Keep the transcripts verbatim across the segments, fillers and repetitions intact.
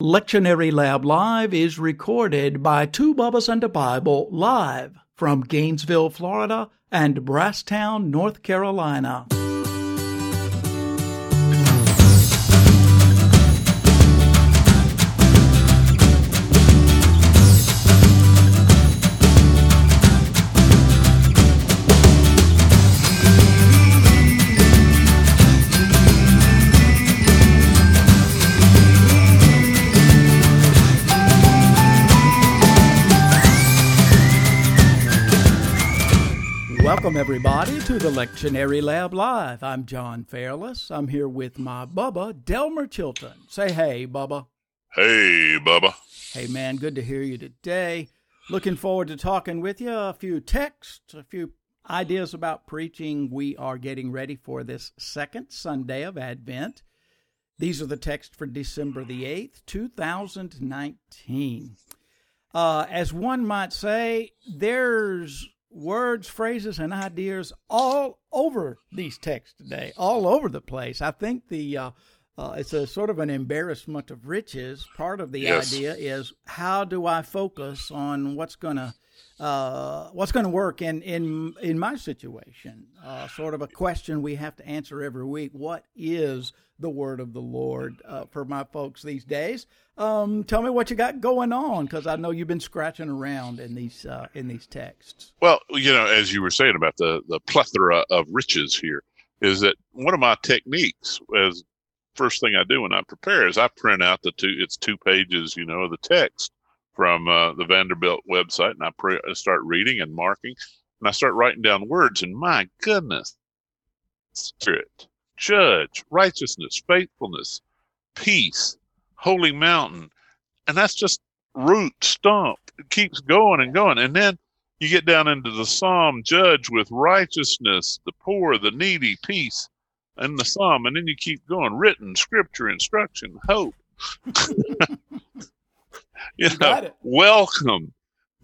Lectionary Lab Live is recorded by Two Bubbas and a Bible live from Gainesville, Florida and Brasstown, North Carolina. Welcome, everybody, to the Lectionary Lab Live. I'm John Fairless. I'm here with my Bubba, Delmer Chilton. Say hey, Bubba. Hey, Bubba. Hey, man, good to hear you today. Looking forward to talking with you. A few texts, a few ideas about preaching. We are getting ready for this second Sunday of Advent. These are the texts for December the eighth, two thousand nineteen. Uh, as one might say, there's words, phrases, and ideas all over these texts today, all over the place. I think the uh, uh, it's a sort of an embarrassment of riches. Part of the yes. idea is, how do I focus on what's going to uh, what's going to work in in in my situation? Uh, sort of a question we have to answer every week. What is the word of the Lord uh, for my folks these days? Um, tell me what you got going on, because I know you've been scratching around in these uh, in these texts. Well, you know, as you were saying about the, the plethora of riches here, is that one of my techniques, as first thing I do when I prepare, is I print out the two, it's two pages, you know, of the text from uh, the Vanderbilt website, and I, pre- I start reading and marking, and I start writing down words, and my goodness, Spirit, judge, righteousness, faithfulness, peace, holy mountain. And that's just root, stump. It keeps going and going. And then you get down into the psalm, judge with righteousness, the poor, the needy, peace, and the psalm. And then you keep going, written, scripture, instruction, hope. you you know, got it. Welcome,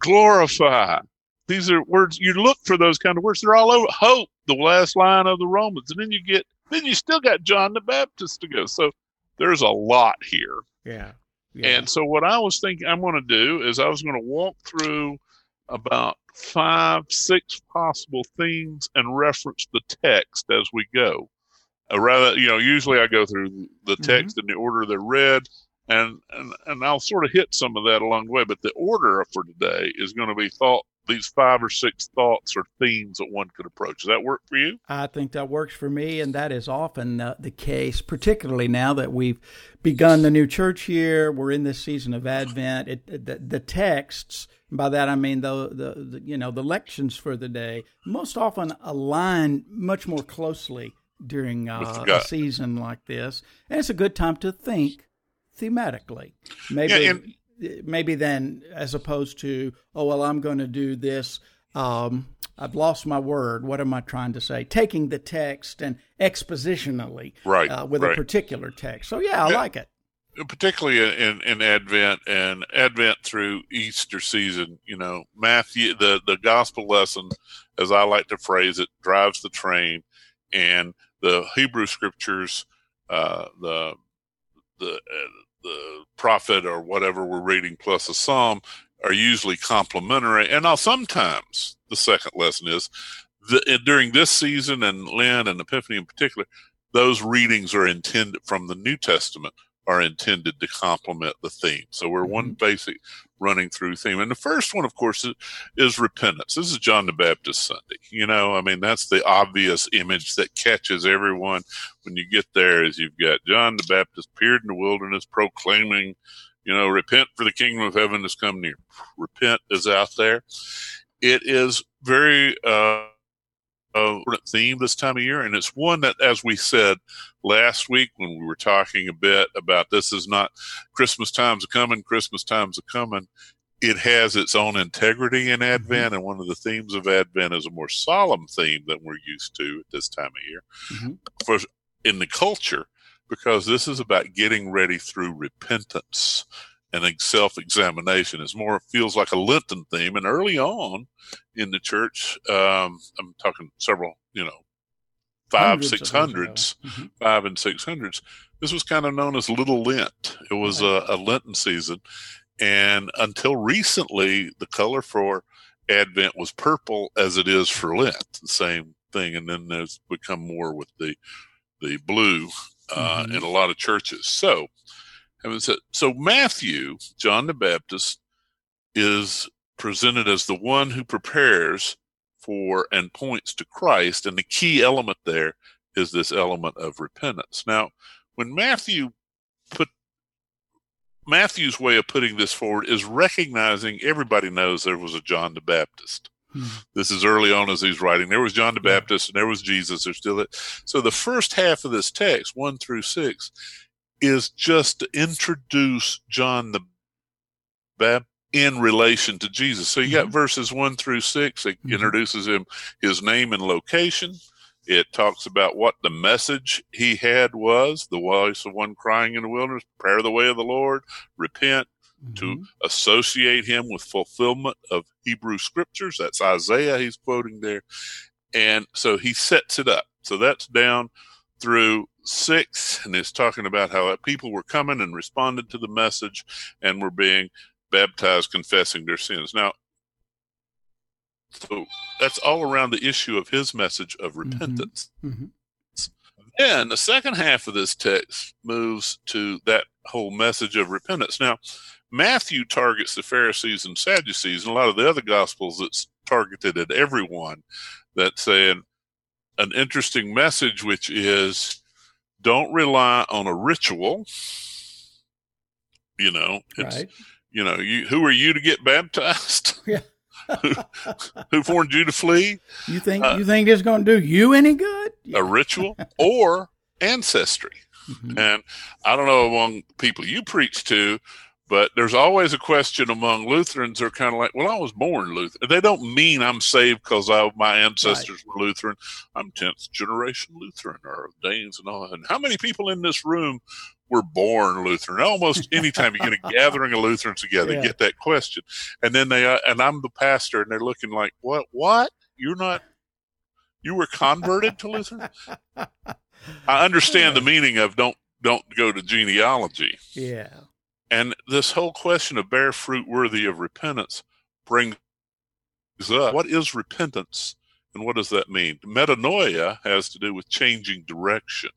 glorify. These are words, you look for those kind of words. They're all over. Hope, the last line of the Romans. And then you get, then you still got John the Baptist to go. So there's a lot here. Yeah. yeah. And so what I was thinking I'm going to do is I was going to walk through about five, six possible themes and reference the text as we go. Uh, rather, you know, usually I go through the text mm-hmm. in the order they're read, and, and, and I'll sort of hit some of that along the way. But the order for today is going to be thought, these five or six thoughts or themes that one could approach. Does that work for you? I think that works for me, and that is often uh, the case, particularly now that we've begun the new church year. We're in this season of Advent. It, it, the, the texts, and by that I mean the, the, the you know the lections for the day, most often align much more closely during uh, a season like this, and it's a good time to think thematically. Maybe. Yeah, and- Maybe then, as opposed to, oh, well, I'm going to do this. Um, I've lost my word. What am I trying to say? Taking the text and expositionally right, uh, with right. a particular text. So, yeah, I yeah, like it. Particularly in, in Advent and Advent through Easter season, you know, Matthew, the, the gospel lesson, as I like to phrase it, drives the train. And the Hebrew scriptures, uh, the the uh, the prophet or whatever we're reading plus a psalm are usually complementary. And now sometimes the second lesson is the, during this season and Lent and Epiphany in particular, those readings are intended from the New Testament are intended to complement the theme. So we're mm-hmm. one basic running through theme. And the first one, of course, is, is repentance. This is John the Baptist Sunday. You know, I mean, that's the obvious image that catches everyone when you get there is you've got John the Baptist appeared in the wilderness proclaiming, you know, repent for the kingdom of heaven has come near. Repent is out there. It is very, uh, Uh, theme this time of year, and it's one that, as we said last week when we were talking a bit about this is not Christmas time's a coming, Christmas time's a coming. It has its own integrity in Advent, mm-hmm. and one of the themes of Advent is a more solemn theme than we're used to at this time of year mm-hmm. for in the culture, because this is about getting ready through repentance and self-examination. It's more, feels like a Lenten theme. And early on in the church, um, I'm talking several, you know, five, six hundreds, mm-hmm. five and six hundreds. This was kind of known as Little Lent. It was right. a, a Lenten season. And until recently, the color for Advent was purple as it is for Lent, the same thing. And then there's become more with the the blue uh, mm-hmm. in a lot of churches. So, having said, so Matthew, John the Baptist, is presented as the one who prepares for and points to Christ. And the key element there is this element of repentance. Now, when Matthew put Matthew's way of putting this forward is recognizing everybody knows there was a John the Baptist. Hmm. This is early on as he's writing. There was John the Baptist and there was Jesus. There's still it. So the first half of this text, one through six, is just to introduce John the Baptist in relation to Jesus. So you got mm-hmm. verses one through six. It mm-hmm. introduces him, his name and location. It talks about what the message he had was, the voice of one crying in the wilderness, prepare the way of the Lord, repent, mm-hmm. to associate him with fulfillment of Hebrew scriptures. That's Isaiah he's quoting there. And so he sets it up. So that's down through six, and it's talking about how people were coming and responded to the message and were being baptized, confessing their sins. Now, so that's all around the issue of his message of repentance. Mm-hmm. Mm-hmm. Then the second half of this text moves to that whole message of repentance. Now, Matthew targets the Pharisees and Sadducees, and a lot of the other Gospels it's targeted at everyone. That's saying an interesting message, which is don't rely on a ritual. You know, it's, right. you know, you, who are you to get baptized? Yeah. who, who formed you to flee? You think uh, you think it's going to do you any good? A ritual or ancestry. Mm-hmm. And I don't know among people you preach to, but there's always a question among Lutherans. They're kind of like, well, I was born Lutheran. They don't mean I'm saved because my ancestors right. were Lutheran. I'm tenth generation Lutheran or Danes and all. And how many people in this room were born Lutheran? Almost anytime you get a gathering of Lutherans together, yeah. you get that question. And then they, uh, and I'm the pastor, and they're looking like, what, what? You're not, you were converted to Lutheran? I understand the meaning of don't, don't go to genealogy. Yeah. And this whole question of bear fruit worthy of repentance brings up, what is repentance and what does that mean? Metanoia has to do with changing direction.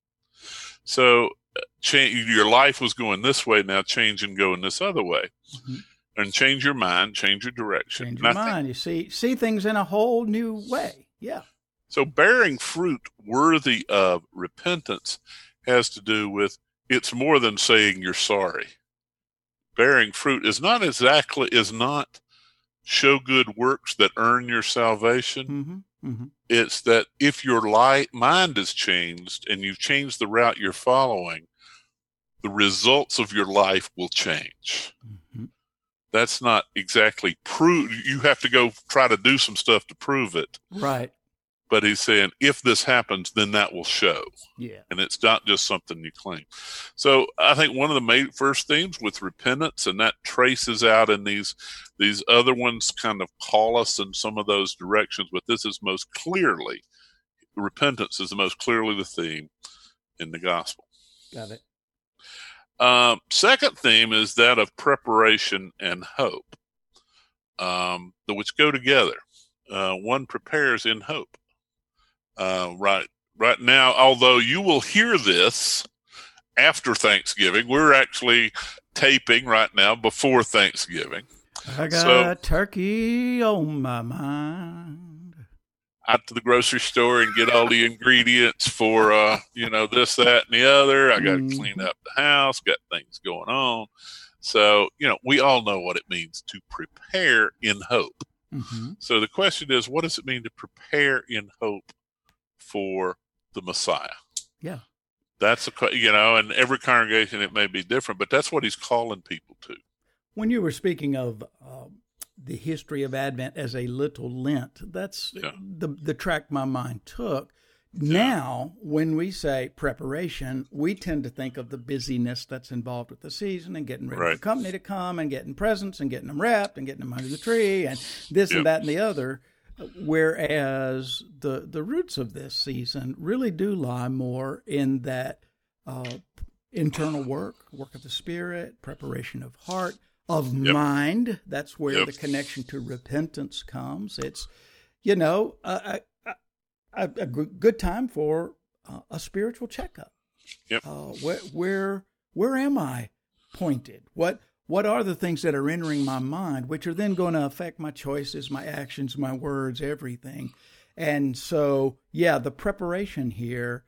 So change, your life was going this way, now change and go in this other way. Mm-hmm. And change your mind, change your direction. Change your mind. Think, you see see things in a whole new way. Yeah. So bearing fruit worthy of repentance has to do with, it's more than saying you're sorry. Bearing fruit is not exactly, is not show good works that earn your salvation. Mm-hmm, mm-hmm. It's that if your light, mind is changed and you've changed the route you're following, the results of your life will change. Mm-hmm. That's not exactly prove. You have to go try to do some stuff to prove it. Right. But he's saying, if this happens, then that will show. Yeah. And it's not just something you claim. So I think one of the main first themes with repentance, and that traces out in these, these other ones kind of call us in some of those directions, but this is most clearly, repentance is the most clearly the theme in the gospel. Got it. Um, second theme is that of preparation and hope, um, which go together. Uh, one prepares in hope. Uh, right, right now, although you will hear this after Thanksgiving, we're actually taping right now before Thanksgiving. I got so, turkey on my mind. Out to the grocery store and get all the ingredients for, uh, you know, this, that, and the other. I got to mm. clean up the house, got things going on. So, you know, we all know what it means to prepare in hope. Mm-hmm. So the question is, what does it mean to prepare in hope for the Messiah? Yeah. That's a, you know, and every congregation it may be different, but that's what he's calling people to. When you were speaking of uh, the history of Advent as a little Lent, that's yeah. the the track my mind took. Now, when we say preparation, we tend to think of the busyness that's involved with the season and getting ready right. for the company to come and getting presents and getting them wrapped and getting them under the tree and this yep. and that and the other. Whereas the the roots of this season really do lie more in that uh, internal work, work of the Spirit, preparation of heart, of yep. mind. That's where yep. the connection to repentance comes. It's, you know, a, a, a, a good time for uh, a spiritual checkup. Yep. Uh, where where where am I pointed? What What are the things that are entering my mind, which are then going to affect my choices, my actions, my words, everything? And so, yeah, the preparation here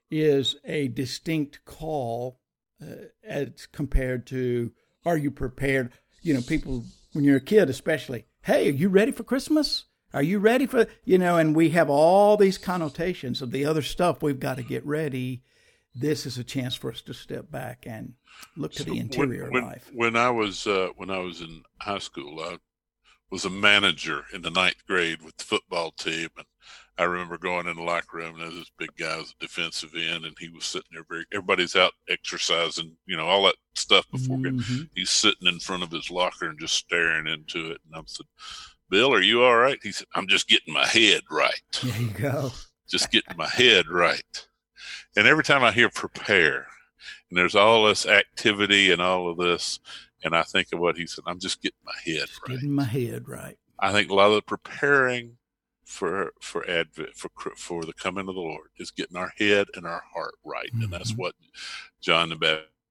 is a distinct call uh, as compared to, are you prepared? You know, people, when you're a kid especially, hey, are you ready for Christmas? Are you ready for, you know, and we have all these connotations of the other stuff we've got to get ready. This is a chance for us to step back and look to so the interior when, life. When I was uh, when I was in high school, I was a manager in the ninth grade with the football team, and I remember going in the locker room, and there was this big guy was a defensive end, and he was sitting there. Very, everybody's out exercising, you know, all that stuff before mm-hmm. he's sitting in front of his locker and just staring into it. And I said, "Bill, are you all right?" He said, "I'm just getting my head right." There you go. Just getting my head right. And every time I hear prepare, and there's all this activity and all of this, and I think of what he said, I'm just getting my head just right. Getting my head right. I think a lot of the preparing for for Advent, for for the coming of the Lord is getting our head and our heart right, mm-hmm. and that's what John the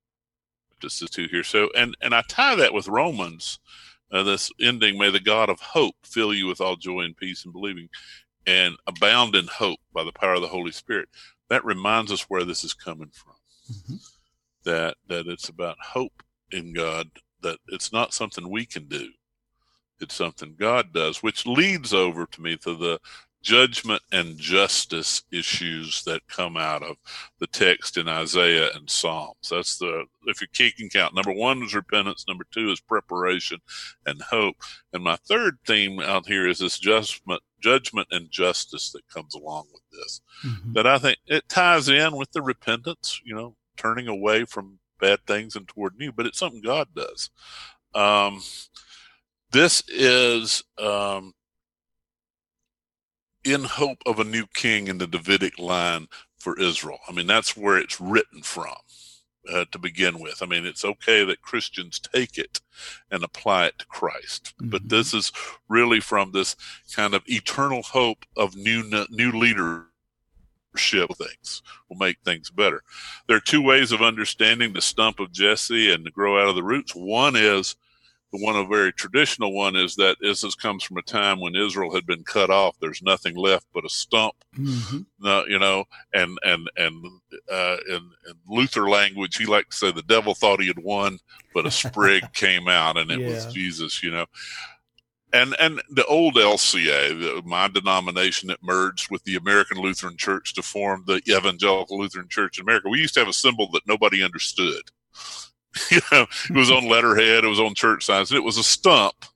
Baptist is to here. So, and and I tie that with Romans, uh, this ending, may the God of hope fill you with all joy and peace and believing, and abound in hope by the power of the Holy Spirit. That reminds us where this is coming from. Mm-hmm. That that it's about hope in God, that it's not something we can do. It's something God does, which leads over to me to the judgment and justice issues that come out of the text in Isaiah and Psalms. That's the, if you can count, number one is repentance, number two is preparation and hope. And my third theme out here is this judgment, judgment and justice that comes along with this. Mm-hmm. That I think it ties in with the repentance, you know, turning away from bad things and toward new, but it's something God does. Um, this is, um, in hope of a new king in the Davidic line for Israel. I mean, that's where it's written from uh, to begin with. I mean, it's okay that Christians take it and apply it to Christ, mm-hmm. but this is really from this kind of eternal hope of new new leadership. Things will make things better. There are two ways of understanding the stump of Jesse and to grow out of the roots. One is the one, a very traditional one, is that this comes from a time when Israel had been cut off. There's nothing left but a stump, mm-hmm. uh, you know, and, and, and, uh, in, in Luther language, he liked to say the devil thought he had won, but a sprig came out and it yeah. was Jesus, you know. And, and the old L C A, the, my denomination that merged with the American Lutheran Church to form the Evangelical Lutheran Church in America, we used to have a symbol that nobody understood. You know, it was on letterhead, it was on church signs, and it was a stump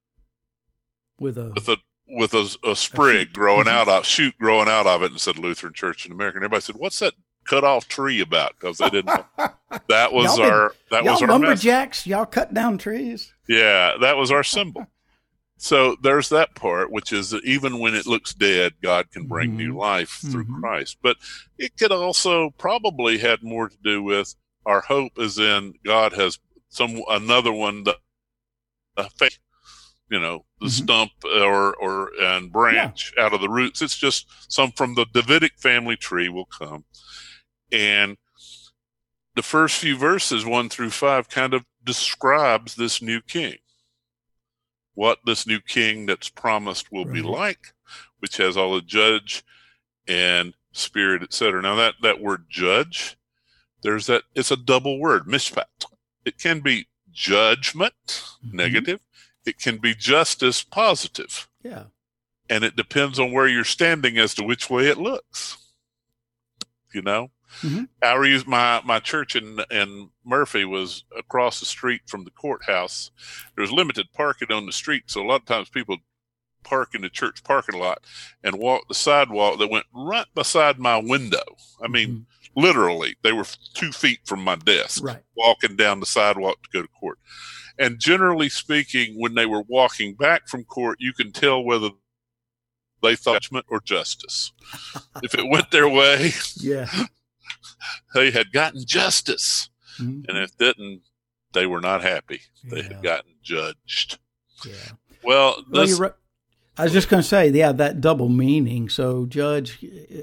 with a with a with a, a sprig a growing out of shoot growing out of it, and said Lutheran Church in America. And everybody said, "What's that cut off tree about?" Because they didn't know. That was y'all our been, that y'all was our lumberjacks. Message. Y'all cut down trees. Yeah, that was our symbol. So there's that part, which is that even when it looks dead, God can bring mm-hmm. new life through mm-hmm. Christ. But it could also probably had more to do with our hope is in God has some another one that uh, you know the mm-hmm. stump or or and branch yeah. out of the roots. It's just some from the Davidic family tree will come, and the first few verses one through five kind of describes this new king, what this new king that's promised will right. be like, which has all the judge and spirit, et cetera. Now that that word judge. There's that, it's a double word, mishpat. It can be judgment, mm-hmm. negative. It can be justice, positive. Yeah. And it depends on where you're standing as to which way it looks. You know? Mm-hmm. I use my, my church in, in Murphy was across the street from the courthouse. There was limited parking on the street, so a lot of times people park in the church parking lot and walk the sidewalk that went right beside my window. I mean, mm-hmm. literally, they were two feet from my desk, right. walking down the sidewalk to go to court. And generally speaking, when they were walking back from court, you can tell whether they thought judgment or justice. If it went their way, yeah, they had gotten justice. Mm-hmm. And if it didn't, they were not happy. They yeah. had gotten judged. Yeah. Well, this, well I was just going to say, yeah, that double meaning. So judge,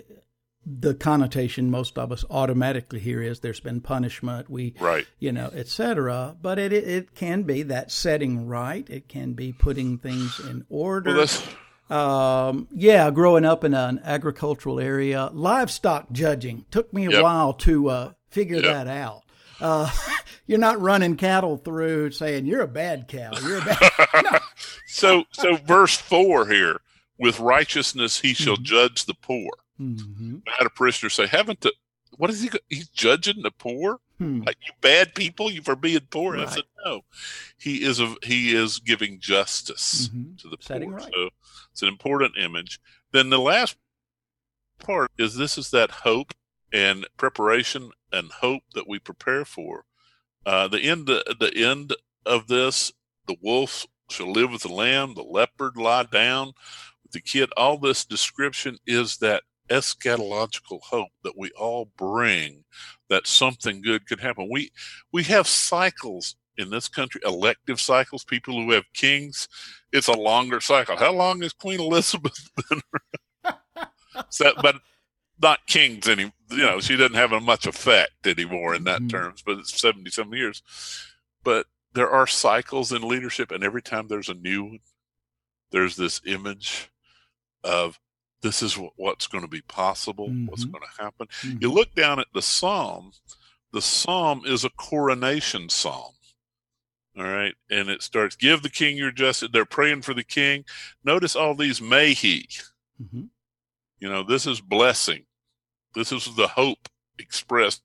the connotation most of us automatically hear is there's been punishment, we, right. you know, et cetera. But it, it it can be that setting right. It can be putting things in order. Well, um, yeah, growing up in an agricultural area, livestock judging took me a yep. while to uh, figure yep. that out. Uh, you're not running cattle through saying you're a bad cow. You're a bad. No. so, so verse four here: with righteousness he shall mm-hmm. judge the poor. Mm-hmm. I had a parishioner say, "Haven't the what is he? He's judging the poor, hmm. like you bad people, you for being poor." Right. I said, "No, he is a he is giving justice mm-hmm. to the Setting poor." Right. So it's an important image. Then the last part is this is that hope and preparation and hope that we prepare for. Uh, the end, the end of this, the wolf shall live with the lamb, the leopard lie down with the kid. All this description is that eschatological hope that we all bring, that something good could happen. We we have cycles in this country, elective cycles. People who have kings, it's a longer cycle. How long has Queen Elizabeth been around? So, but not kings any, you know, she doesn't have much effect anymore in that mm-hmm. terms, but it's seventy some years. But there are cycles in leadership, and every time there's a new one, there's this image of this is what's going to be possible, mm-hmm. what's going to happen. Mm-hmm. You look down at the psalm, the psalm is a coronation psalm. All right. And it starts, give the king your justice. They're praying for the king. Notice all these may he. Mm-hmm. You know, this is blessing. This is the hope expressed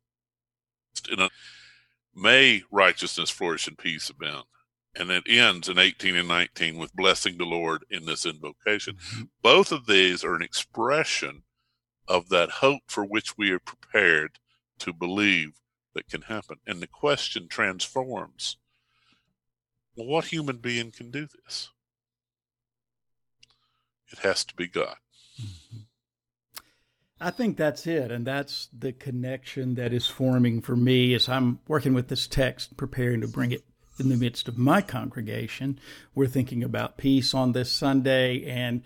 in a may righteousness flourish and peace abound. And it ends in eighteen and nineteen with blessing the Lord in this invocation. Mm-hmm. Both of these are an expression of that hope for which we are prepared to believe that can happen. And the question transforms. Well, what human being can do this? It has to be God. Mm-hmm. I think that's it, and that's the connection that is forming for me as I'm working with this text, preparing to bring it in the midst of my congregation. We're thinking about peace on this Sunday, and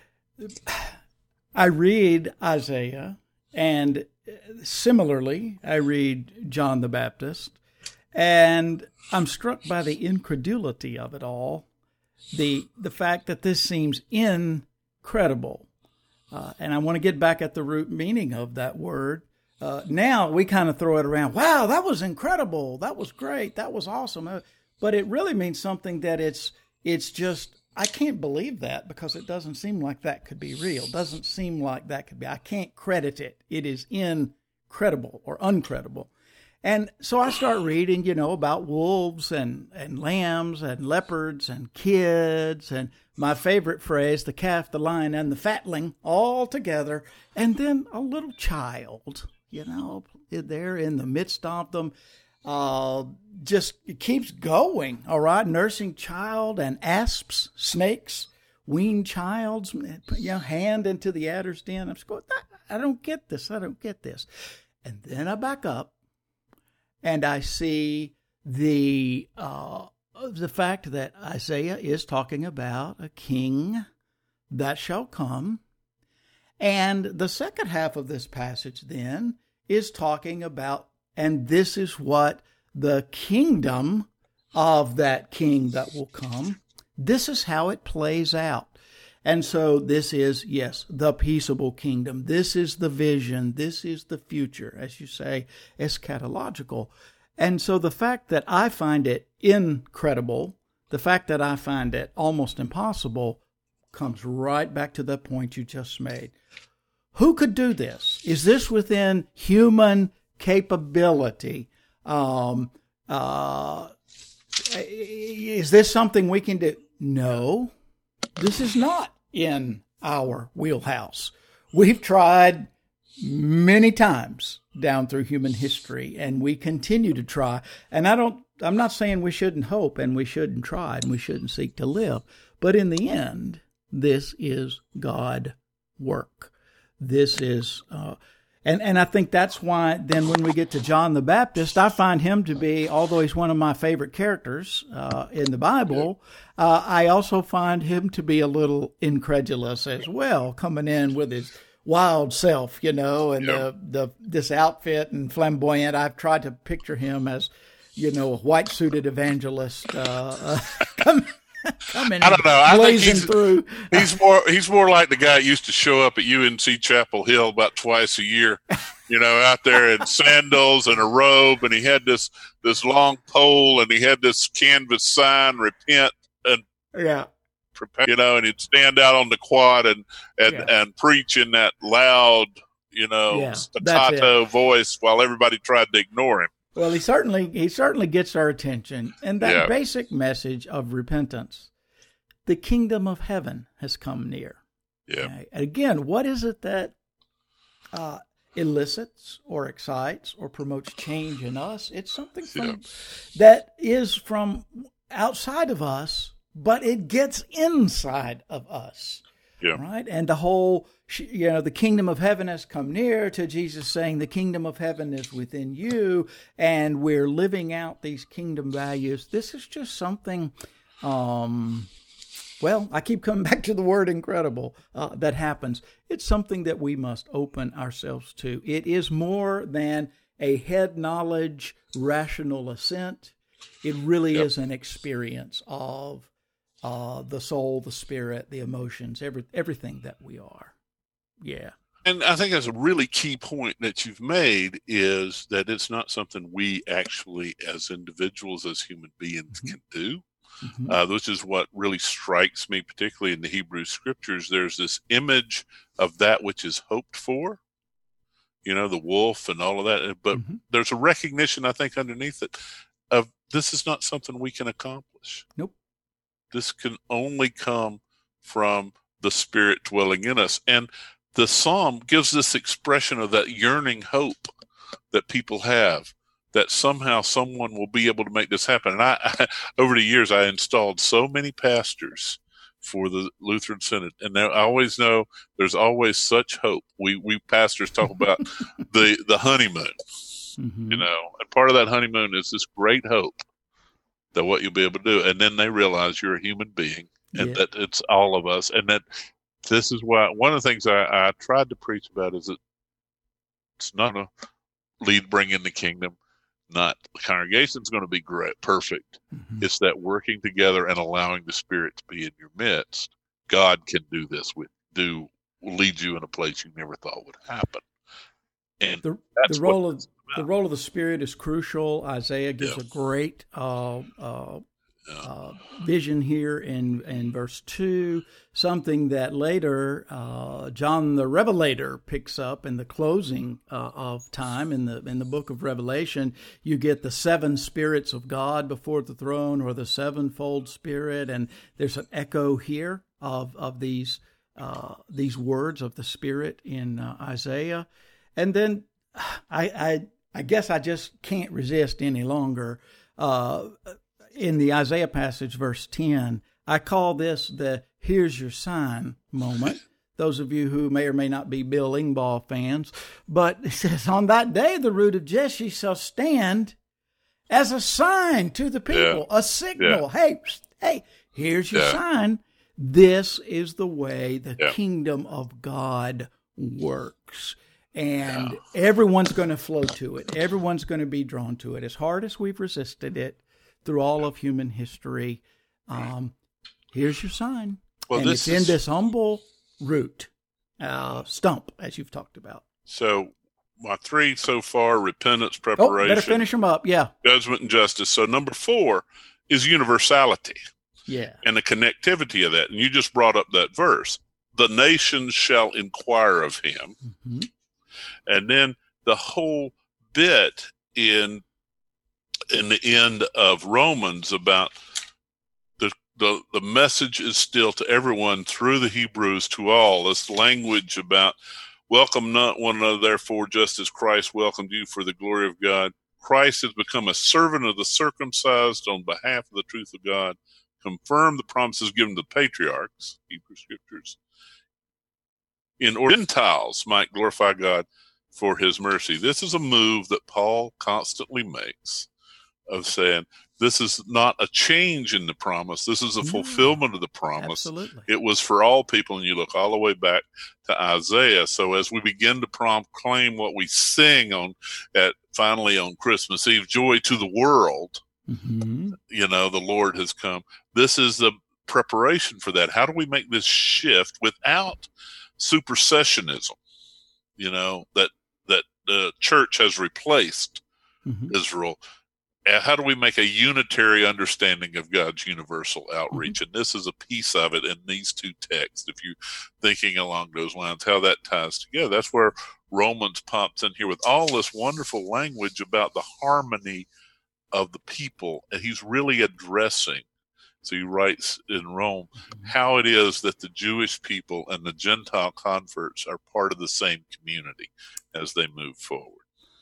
I read Isaiah, and similarly, I read John the Baptist, and I'm struck by the incredulity of it all, the the fact that this seems incredible. Uh, and I want to get back at the root meaning of that word. Uh, now we kind of throw it around. Wow, that was incredible. That was great. That was awesome. Uh, but it really means something that it's it's just, I can't believe that because it doesn't seem like that could be real. Doesn't seem like that could be. I can't credit it. It is incredible or uncredible. And so I start reading, you know, about wolves and, and lambs and leopards and kids and my favorite phrase, the calf, the lion, and the fatling all together. And then a little child, you know, there in the midst of them, uh, just it keeps going, all right? Nursing child and asps, snakes, weaned childs, you know, hand into the adder's den. I'm just going, I don't get this. I don't get this. And then I back up. And I see the uh, the fact that Isaiah is talking about a king that shall come. And the second half of this passage then is talking about, and this is what the kingdom of that king that will come, this is how it plays out. And so this is, yes, the peaceable kingdom. This is the vision. This is the future, as you say, eschatological. And so the fact that I find it incredible, the fact that I find it almost impossible, comes right back to the point you just made. Who could do this? Is this within human capability? Um, uh, is this something we can do? No. This is not in our wheelhouse. We've tried many times down through human history, and we continue to try. And I don't, I'm not saying we shouldn't hope and we shouldn't try and we shouldn't seek to live. But in the end, this is God work. This is, uh, and, and I think that's why then when we get to John the Baptist, I find him to be, although he's one of my favorite characters uh, in the Bible, uh, I also find him to be a little incredulous as well, coming in with his wild self, you know, and Yep. the, the this outfit and flamboyant. I've tried to picture him as, you know, a white suited evangelist uh, uh, come, coming. I don't know. I think blazing he's, through. he's more he's more like the guy that used to show up at U N C Chapel Hill about twice a year, you know, out there in sandals and a robe, and he had this this long pole, and he had this canvas sign, "Repent and Yeah, prepare," you know, and he'd stand out on the quad and and, Yeah. and preach in that loud, you know, Yeah, that's staccato voice while everybody tried to ignore him. well, he certainly he certainly gets our attention, and that Yeah. basic message of repentance. The kingdom of heaven has come near. Yeah. Okay? Again, what is it that uh, elicits or excites or promotes change in us? It's something from, Yeah. that is from outside of us, but it gets inside of us. Yeah. Right? And the whole, you know, the kingdom of heaven has come near, to Jesus saying the kingdom of heaven is within you, and we're living out these kingdom values. This is just something, um, well, I keep coming back to the word incredible, uh, that happens. It's something that we must open ourselves to. It is more than a head knowledge, rational assent. It really Yep. is an experience of uh, the soul, the spirit, the emotions, every, everything that we are. Yeah. And I think that's a really key point that you've made, is that it's not something we actually, as individuals, as human beings, Mhm. can do. Mhm. Uh, which is what really strikes me, particularly in the Hebrew scriptures. There's this image of that which is hoped for, you know, the wolf and all of that. But Mhm. there's a recognition, I think, underneath it of this is not something we can accomplish. Nope. This can only come from the Spirit dwelling in us. And the psalm gives this expression of that yearning hope that people have, that somehow someone will be able to make this happen. And I, I over the years, I installed so many pastors for the Lutheran Synod, and I always know there's always such hope. We we pastors talk about the the honeymoon, Mhm. you know, and part of that honeymoon is this great hope that what you'll be able to do, and then they realize you're a human being, and Yeah. that it's all of us, and that this is why one of the things I, I tried to preach about is that it's not a lead bring in the kingdom, not the congregation's going to be great, perfect. Mhm. It's that working together and allowing the Spirit to be in your midst. God can do this with do lead you in a place you never thought would happen. And The, that's the role what of it's the about. role of the Spirit is crucial. Isaiah gives Yeah. a great uh, uh, Yeah. uh, vision here in in verse two. Something that later uh, John the Revelator picks up in the closing uh, of time in the in the book of Revelation. You get the seven spirits of God before the throne, or the sevenfold Spirit, and there's an echo here of of these uh, these words of the Spirit in uh, Isaiah. And then I, I I guess I just can't resist any longer. Uh, in the Isaiah passage, verse ten, I call this the "here's your sign" moment. Those of you who may or may not be Bill Engvall fans, but it says, "On that day, the root of Jesse shall stand as a sign to the people, Yeah. a signal. Hey, psst, hey, here's your Yeah. sign. This is the way the Yeah. kingdom of God works." And everyone's going to flow to it. Everyone's going to be drawn to it. As hard as we've resisted it through all of human history, um, here's your sign. Well, and this it's in is- this humble root, uh, stump, as you've talked about. So my three so far: repentance, Oh, preparation, better finish them up. Yeah. judgment, and justice. So number four is universality Yeah. and the connectivity of that. And you just brought up that verse: the nations shall inquire of him. hmm And then the whole bit in in the end of Romans about the the the message is still to everyone through the Hebrews to all. This language about welcome not one another, therefore, just as Christ welcomed you for the glory of God. Christ has become a servant of the circumcised on behalf of the truth of God, confirmed the promises given to the patriarchs, Hebrew scriptures. in order Gentiles might glorify God for his mercy. This is a move that Paul constantly makes of saying, this is not a change in the promise. This is a fulfillment of the promise. Absolutely. It was for all people, and you look all the way back to Isaiah. So as we begin to proclaim what we sing on at finally on Christmas Eve, joy to the world, mm-hmm. you know, the Lord has come. This is the preparation for that. How do we make this shift without supersessionism, you know, that that the church has replaced mm-hmm. Israel? How do we make a unitary understanding of God's universal outreach? Mm-hmm. And this is a piece of it in these two texts. If you're thinking along those lines, how that ties together, that's where Romans pops in here with all this wonderful language about the harmony of the people. And he's really addressing, so he writes in Rome, mm-hmm. how it is that the Jewish people and the Gentile converts are part of the same community as they move forward.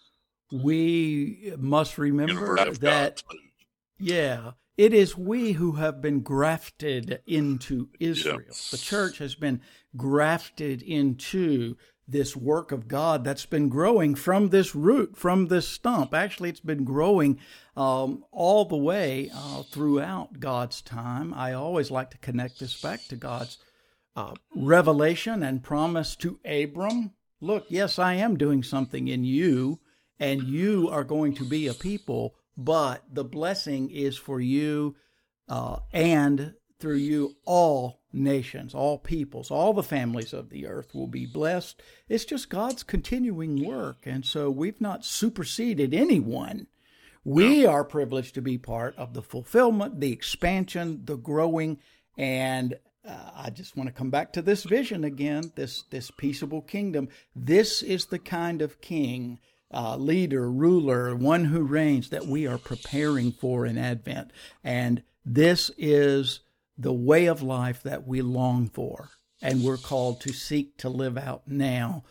We must remember that, yeah, it is we who have been grafted into Israel. Yep. The church has been grafted into this work of God that's been growing from this root, from this stump. Actually, it's been growing um, all the way uh, throughout God's time. I always like to connect this back to God's uh, revelation and promise to Abram. Look, yes, I am doing something in you, and you are going to be a people, but the blessing is for you uh, and through you all nations, all peoples, all the families of the earth will be blessed. It's just God's continuing work, and so we've not superseded anyone. We are privileged to be part of the fulfillment, the expansion, the growing, and uh, I just want to come back to this vision again, this, this peaceable kingdom. This is the kind of king Uh, leader, ruler, one who reigns that we are preparing for in Advent. And this is the way of life that we long for, and we're called to seek to live out now.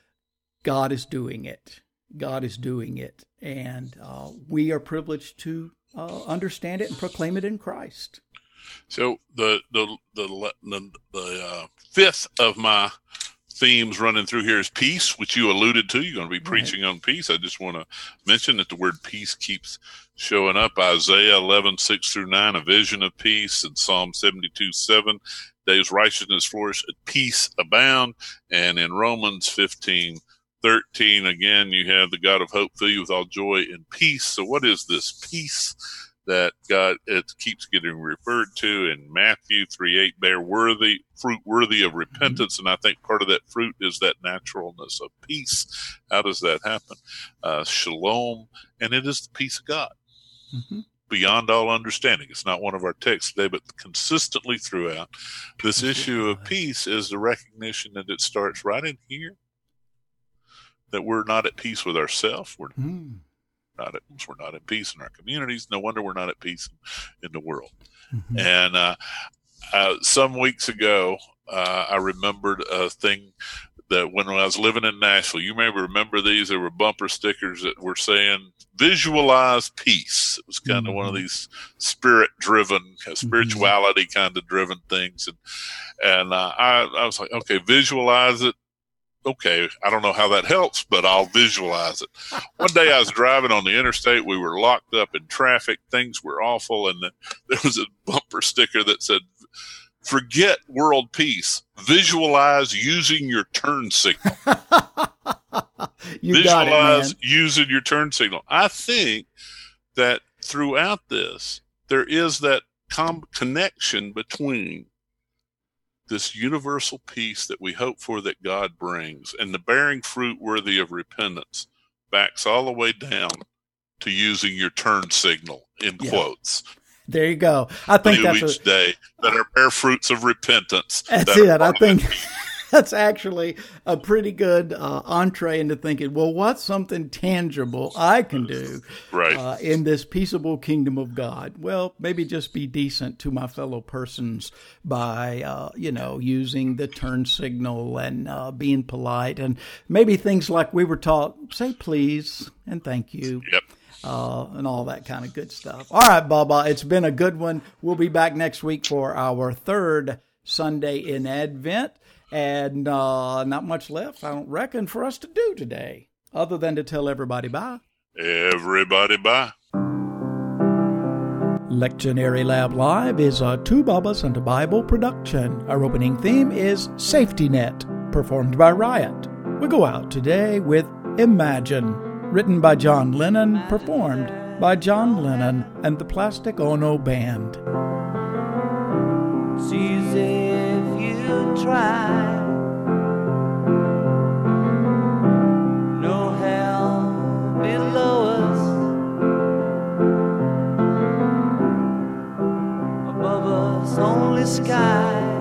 God is doing it. God is doing it. And uh, we are privileged to uh, understand it and proclaim it in Christ. So the the the the, the uh, fifth of my themes running through here is peace, which you alluded to. You're going to be preaching right on peace. I just want to mention that the word peace keeps showing up. Isaiah eleven, six through nine, a vision of peace, and Psalm seventy-two, seven, days righteousness flourish, peace abound. And in Romans fifteen, thirteen, again, you have the God of hope fill you with all joy and peace. So what is this peace that God, it keeps getting referred to in Matthew three eight, bear worthy, fruit worthy of repentance. Mm-hmm. And I think part of that fruit is that naturalness of peace. How does that happen? Uh, shalom. And it is the peace of God. Mm-hmm. Beyond all understanding. It's not one of our texts today, but consistently throughout, this issue of peace is the recognition that it starts right in here, that we're not at peace with ourselves. We're mm. not at, we're not at peace in our communities. No wonder we're not at peace in, in the world. Mm-hmm. And uh, uh, some weeks ago, uh, I remembered a thing that when I was living in Nashville, you may remember these, there were bumper stickers that were saying, visualize peace. It was kind mm-hmm. of one of these spirit-driven, spirituality mm-hmm. kind of driven things. And and uh, I, I was like, okay, visualize it. Okay, I don't know how that helps, but I'll visualize it. One day I was driving on the interstate. We were locked up in traffic. Things were awful. And there was a bumper sticker that said, forget world peace. Visualize using your turn signal. you Visualize got it, man. Using your turn signal. I think that throughout this, there is that com- connection between this universal peace that we hope for that God brings, and the bearing fruit worthy of repentance backs all the way down to using your turn signal in yeah. quotes. There you go. I think that's each a, day that are bear fruits of repentance. That's that it. I think that's actually a pretty good uh, entree into thinking, well, what's something tangible I can do right. uh, in this peaceable kingdom of God? Well, maybe just be decent to my fellow persons by, uh, you know, using the turn signal and uh, being polite, and maybe things like we were taught, say please and thank you. Yep. Uh, and all that kind of good stuff. All right, Baba, it's been a good one. We'll be back next week for our third Sunday in Advent, and uh, not much left, I don't reckon, for us to do today, other than to tell everybody bye. Everybody bye. Lectionary Lab Live is a Two Bubbas and a Bible production. Our opening theme is Safety Net, performed by Riot. We go out today with Imagine, written by John Lennon, performed by John Lennon and the Plastic Ono Band. It's easy if you try. No hell below us, above us only sky.